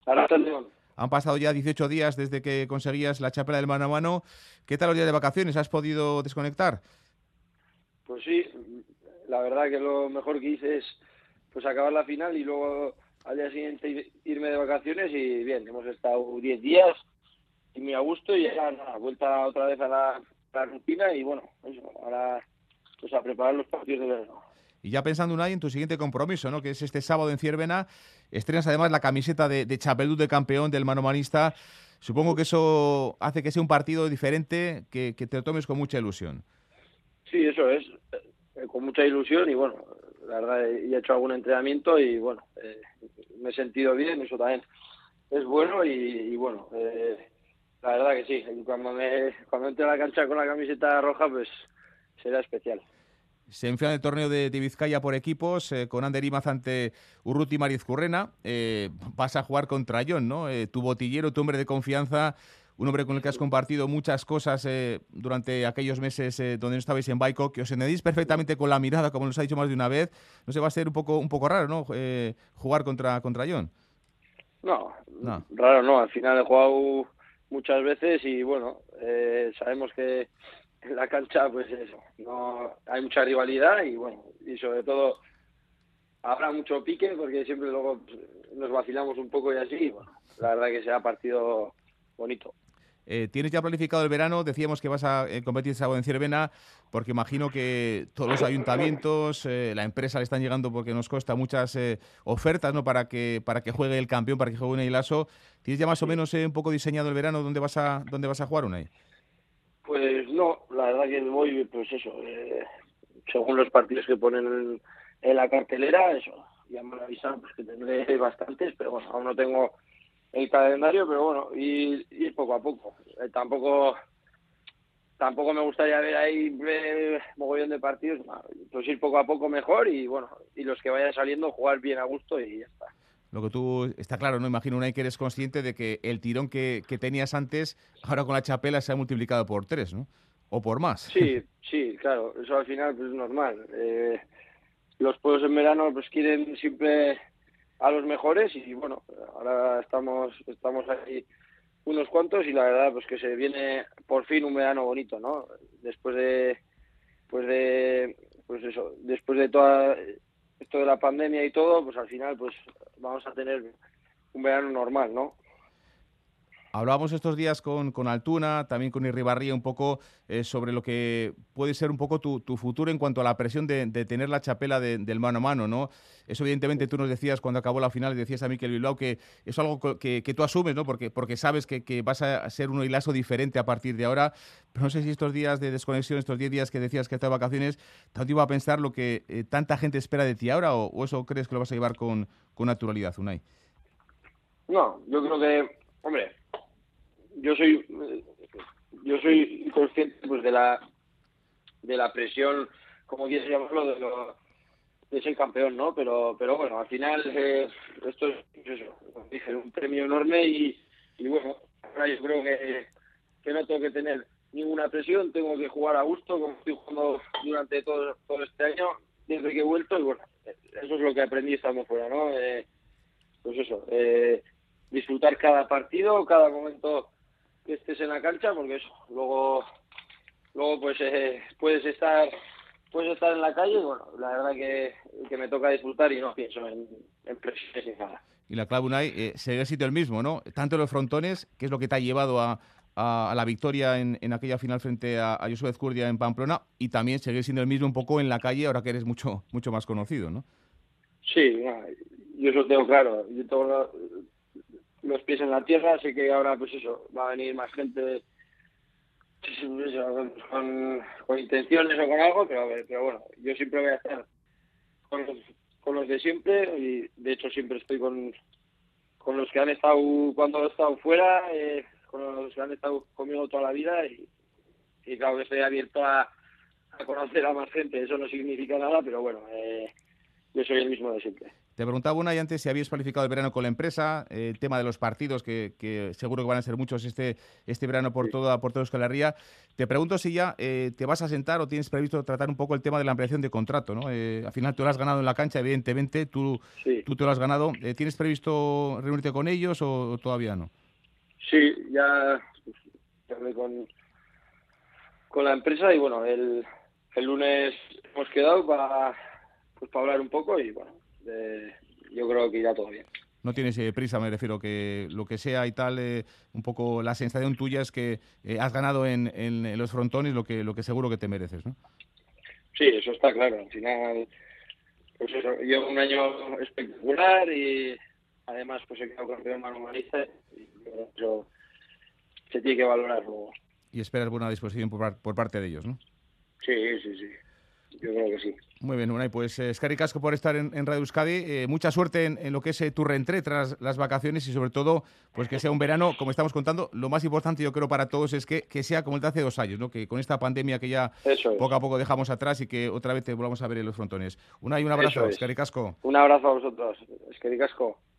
Ahora está el León. Han pasado ya 18 días desde que conseguías la chapela del mano a mano. ¿Qué tal los días de vacaciones? ¿Has podido desconectar? Pues sí, la verdad que lo mejor que hice es pues acabar la final y luego al día siguiente irme de vacaciones y bien, hemos estado 10 días y muy a gusto y ya nada, vuelta otra vez a la rutina y bueno, eso, ahora pues a preparar los partidos de verano. Y ya pensando, Unai, en tu siguiente compromiso, ¿no? Que es este sábado en Ciervena. Estrenas además la camiseta de Chapelú de campeón del manomanista. Supongo que eso hace que sea un partido diferente, que te lo tomes con mucha ilusión. Sí, eso es, con mucha ilusión y bueno, la verdad he hecho algún entrenamiento y bueno, me he sentido bien, eso también es bueno y bueno, la verdad que sí, cuando entre a la cancha con la camiseta roja pues será especial. Semifinal del torneo de Vizcaya por equipos, con Ander Imaz ante Urruti Marizcurrena. Vas a jugar contra John, ¿no? Tu botillero, tu hombre de confianza, un hombre con el que has compartido muchas cosas durante aquellos meses donde no estabais en Baico, que os entendéis perfectamente con la mirada, como nos ha dicho más de una vez. No sé, va a ser un poco raro, ¿no? Jugar contra John. No, No. raro no, al final he jugado muchas veces y bueno, sabemos que en la cancha pues eso, no hay mucha rivalidad y bueno, y sobre todo habrá mucho pique porque siempre luego pues, nos vacilamos un poco y así, y bueno, la verdad que será partido bonito. ¿Tienes ya planificado el verano? Decíamos que vas a competir sábado en Ciervena, porque imagino que todos los ayuntamientos, la empresa le están llegando porque nos cuesta muchas ofertas, ¿no? Para que juegue el campeón, para que juegue Unai Lasso. ¿Tienes ya más o Sí. menos un poco diseñado el verano dónde vas a jugar, Unai? Pues no, la verdad que voy, pues eso, según los partidos que ponen en la cartelera, eso, ya me han avisado pues, que tendré bastantes, pero bueno, aún no tengo el calendario, pero bueno, y poco a poco. Tampoco me gustaría ver ahí mogollón de partidos, no, pues ir poco a poco mejor y bueno, y los que vayan saliendo jugar bien a gusto y ya está. Lo que tú, está claro, ¿no? Imagino, Unai, que eres consciente de que el tirón que tenías antes, ahora con la chapela se ha multiplicado por tres, ¿no? O por más. Sí, sí, claro, eso al final pues es normal. Los pueblos en verano pues quieren siempre a los mejores y bueno, ahora estamos ahí unos cuantos y la verdad pues que se viene por fin un verano bonito, ¿no? Después de pues de pues eso, después de toda esto de la pandemia y todo, pues al final pues vamos a tener un verano normal, ¿no? Hablábamos estos días con Altuna, también con Irribarría, un poco sobre lo que puede ser un poco tu futuro en cuanto a la presión de tener la chapela del mano a mano, ¿no? Eso evidentemente tú nos decías cuando acabó la final, decías a Mikel Bilbao que es algo que tú asumes, ¿no? Porque sabes que vas a ser un Ilaso diferente a partir de ahora. Pero no sé si estos días de desconexión, estos 10 días que decías que estás de vacaciones, tanto iba a pensar lo que tanta gente espera de ti ahora o eso crees que lo vas a llevar con naturalidad, Unai. No, yo creo que, hombre, yo soy yo soy consciente pues de la presión, como quieres llamarlo, de ser campeón, ¿no? Pero bueno, al final esto es pues eso, como dije, un premio enorme y bueno, ahora yo creo que no tengo que tener ninguna presión, tengo que jugar a gusto, como estoy jugando durante todo este año, desde que he vuelto, y bueno, eso es lo que aprendí estando fuera, ¿no? Pues eso, disfrutar cada partido, cada momento que estés en la cancha, porque eso, luego pues puedes estar en la calle y bueno, la verdad que me toca disfrutar y no pienso en presiones ni nada. Y la clave, Unai, seguir siendo el mismo, ¿no? Tanto en los frontones, que es lo que te ha llevado a la victoria en aquella final frente a Josué Ezcurdia en Pamplona, y también seguir siendo el mismo un poco en la calle, ahora que eres mucho más conocido, ¿no? Sí, no, yo eso tengo claro, yo tengo los pies en la tierra, sé que ahora pues eso, va a venir más gente con intenciones o con algo, pero bueno, yo siempre voy a estar con los, con los de siempre y de hecho siempre estoy con los que han estado cuando he estado fuera, con los que han estado conmigo toda la vida y claro que estoy abierto a conocer a más gente, eso no significa nada, pero bueno, yo soy el mismo de siempre. Te preguntaba una y antes si habías planificado el verano con la empresa, el tema de los partidos, que seguro que van a ser muchos este verano por toda Euskal Herria. Te pregunto si ya te vas a sentar o tienes previsto tratar un poco el tema de la ampliación de contrato, ¿no? Al final tú lo has ganado en la cancha, evidentemente, tú te lo has ganado. ¿Tienes previsto reunirte con ellos o todavía no? Sí, ya hablé con la empresa y bueno, el lunes hemos quedado para hablar un poco y bueno, yo creo que irá todo bien. No tienes prisa, me refiero, que lo que sea y tal, un poco la sensación tuya es que has ganado en los frontones lo que seguro que te mereces, ¿no? Sí, eso está claro. Al final, pues eso, llevo un año espectacular y además pues he quedado campeón manualista y eso se tiene que valorar luego. Y esperas buena disposición por parte de ellos, ¿no? Sí. Yo creo que sí. Muy bien, Unai, pues eskerrik asko por estar en Radio Euskadi. Mucha suerte en lo que es tu reentré tras las vacaciones y sobre todo pues que sea un verano, como estamos contando. Lo más importante yo creo para todos es que sea como el de hace 2 años, ¿no? Que con esta pandemia que ya poco a poco dejamos atrás y que otra vez te volvamos a ver en los frontones. Unai, un abrazo, eskerrik asko. Un abrazo a vosotros, eskerrik asko.